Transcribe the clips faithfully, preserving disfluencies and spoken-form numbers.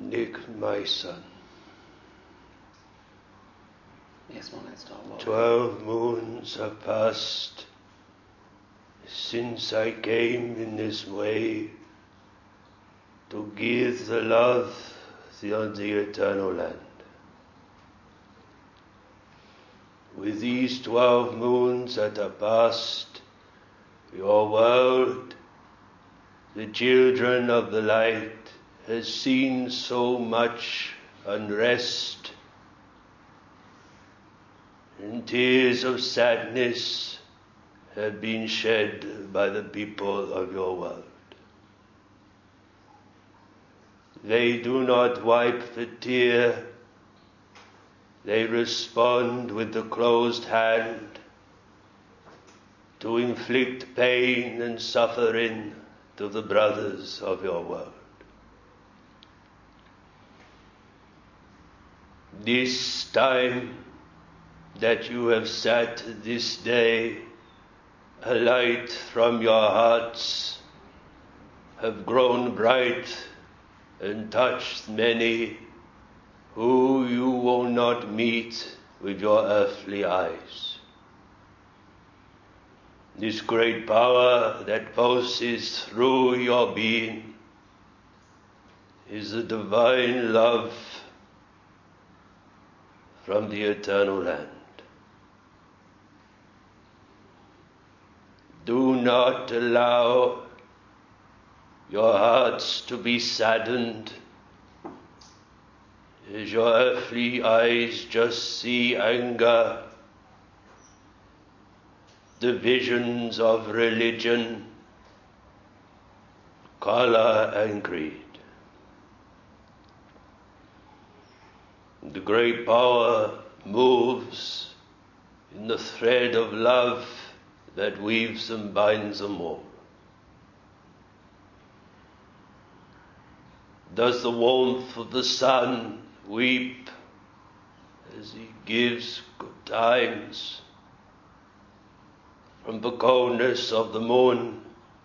Nick, my son. Yes, my lord. Twelve moons have passed since I came in this way to give the love on the eternal land. With these twelve moons that are past, your world, the children of the light, has seen so much unrest, and tears of sadness have been shed by the people of your world. They do not wipe the tear, they respond with the closed hand to inflict pain and suffering to the brothers of your world. This time that you have sat this day, a light from your hearts have grown bright and touched many who you will not meet with your earthly eyes. This great power that pulses through your being is the divine love from the eternal land. Do not allow your hearts to be saddened as your earthly eyes just see anger, divisions of religion, color and creed. The great power moves in the thread of love that weaves and binds them all. Does the warmth of the sun weep as he gives good times from the coldness of the moon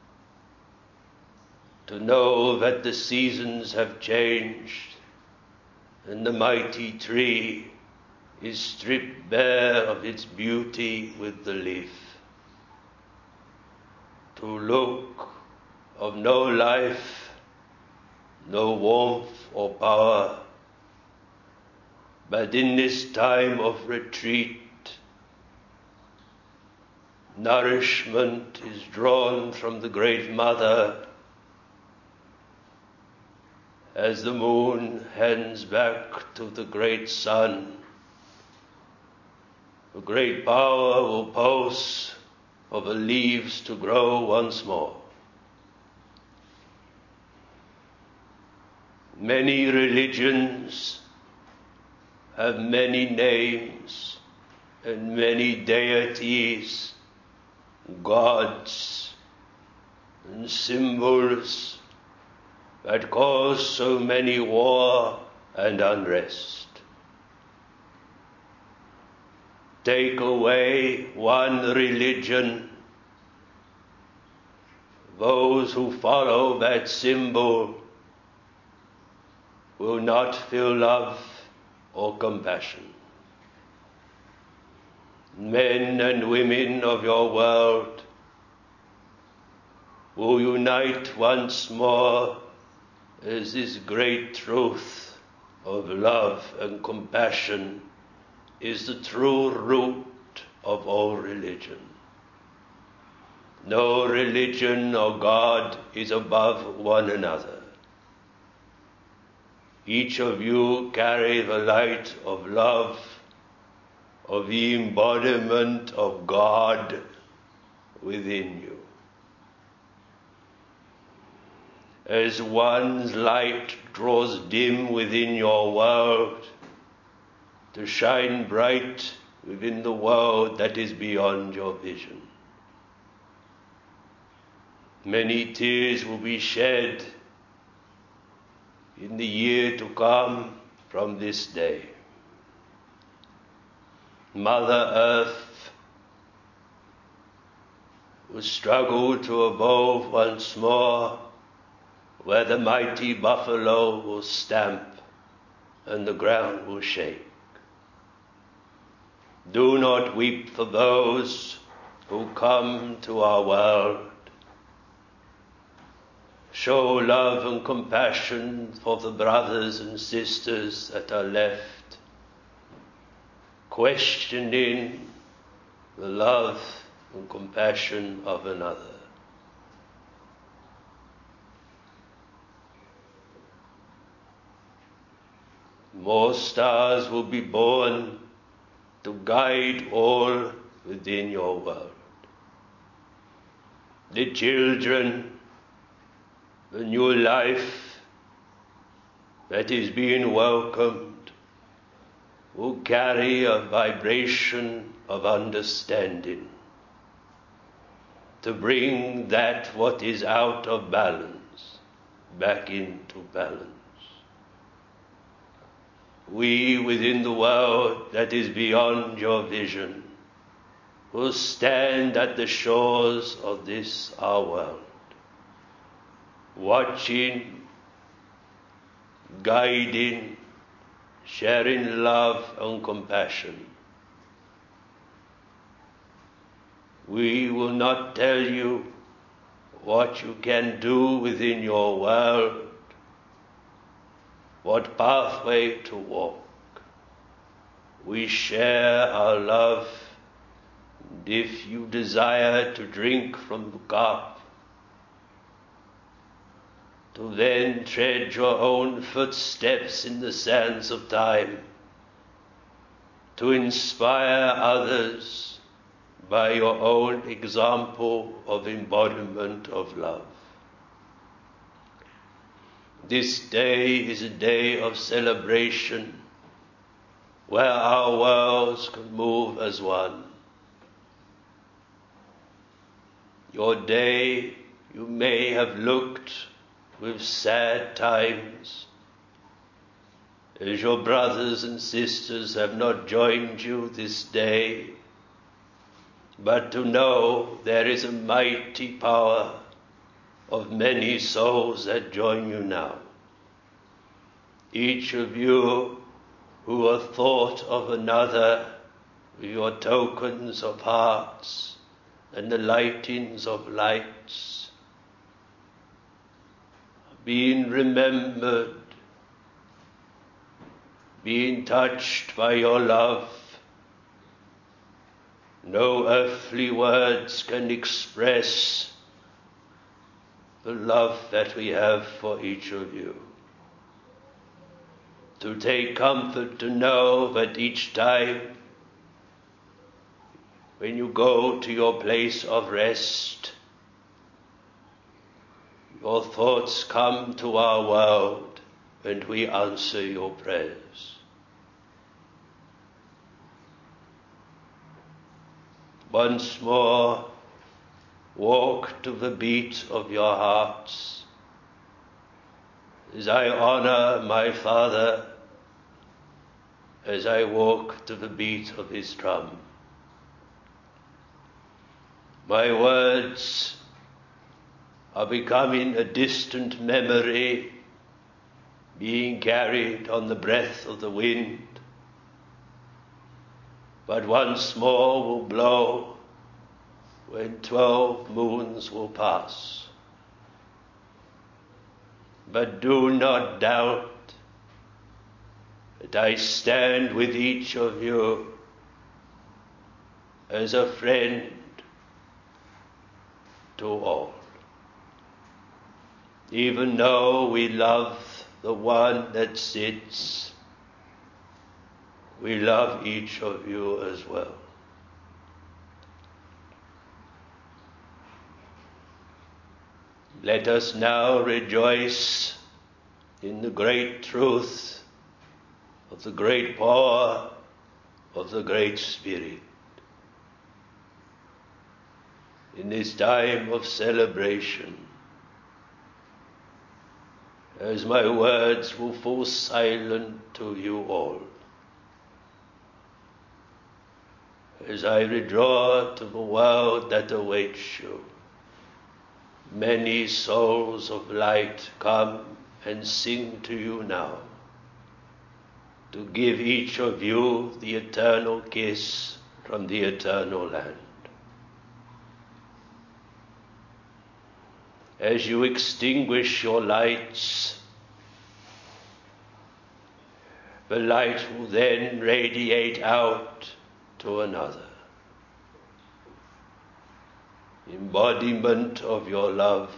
to know that the seasons have changed and the mighty tree is stripped bare of its beauty with the leaf? To look of no life, no warmth or power, but in this time of retreat, nourishment is drawn from the Great Mother as the moon hands back to the great sun. The great power will pulse for the leaves to grow once more. Many religions have many names and many deities, gods and symbols that cause so many war and unrest. Take away one religion, those who follow that symbol will not feel love or compassion. Men and women of your world will unite once more as this great truth of love and compassion is the true root of all religion. No religion or God is above one another. Each of you carry the light of love, of the embodiment of God within you. As one's light draws dim within your world, to shine bright within the world that is beyond your vision. Many tears will be shed in the year to come from this day. Mother Earth will struggle to evolve once more, where the mighty buffalo will stamp and the ground will shake. Do not weep for those who come to our world. Show love and compassion for the brothers and sisters that are left, questioning the love and compassion of another. More stars will be born to guide all within your world. The children, the new life that is being welcomed, will carry a vibration of understanding to bring that what is out of balance back into balance. We within the world that is beyond your vision will stand at the shores of this our world, watching, guiding, sharing love and compassion. We will not tell you what you can do within your world, what pathway to walk. We share our love, and if you desire to drink from the cup, to then tread your own footsteps in the sands of time, to inspire others by your own example of embodiment of love. This day is a day of celebration where our worlds can move as one. Your day, you may have looked with sad times, as your brothers and sisters have not joined you this day, but to know there is a mighty power of many souls that join you now. Each of you who have thought of another with your tokens of hearts and the lightings of lights, being remembered, being touched by your love. No earthly words can express the love that we have for each of you. To take comfort to know that each time when you go to your place of rest, your thoughts come to our world and we answer your prayers. Once more, walk to the beat of your hearts, as I honor my Father, as I walk to the beat of his drum. My words are becoming a distant memory, being carried on the breath of the wind, but once more will blow when twelve moons will pass. But do not doubt that I stand with each of you as a friend to all. Even though we love the one that sits, we love each of you as well. Let us now rejoice in the great truth of the great power of the Great Spirit. In this time of celebration, as my words will fall silent to you all, as I withdraw to the world that awaits you, Many souls of light come and sing to you now, to give each of you the eternal kiss from the eternal land. As you extinguish your lights, the light will then radiate out to another. Embodiment of your love,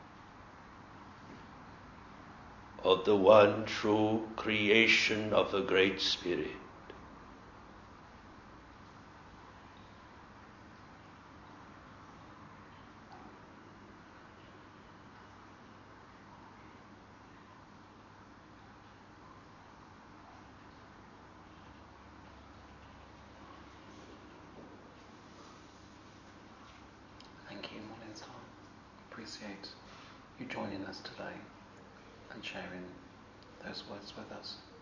of the one true creation of the Great Spirit. Thank you, Morning Star. Appreciate you joining us today and sharing those words with us.